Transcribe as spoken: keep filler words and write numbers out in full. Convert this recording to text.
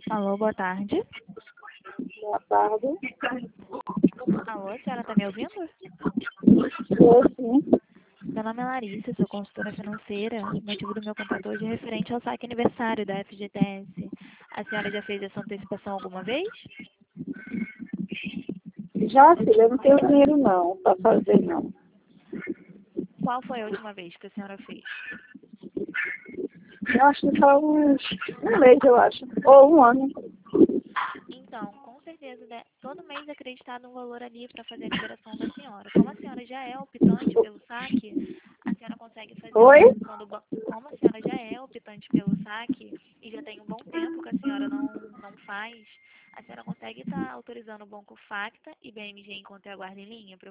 Alô, boa tarde. Boa tarde. Alô, a senhora está me ouvindo? Eu sim. Meu nome é Larissa, sou consultora financeira. O motivo do meu contato hoje é referente ao saque aniversário da F G T S. A senhora já fez essa antecipação alguma vez? Já, filha, eu não tenho dinheiro não, para fazer não. Qual foi a última vez que a senhora fez? Eu acho que só uns um mês, eu acho. Ou um ano. Então, com certeza, né, todo mês é acreditado um valor ali para fazer a liberação da senhora. Como a senhora já é optante pelo saque, a senhora consegue fazer a Oi? autorização do banco. Como a senhora já é optante pelo saque e já tem um bom tempo que a senhora não, não faz, a senhora consegue estar autorizando o banco Facta e B M G enquanto aguarda em linha para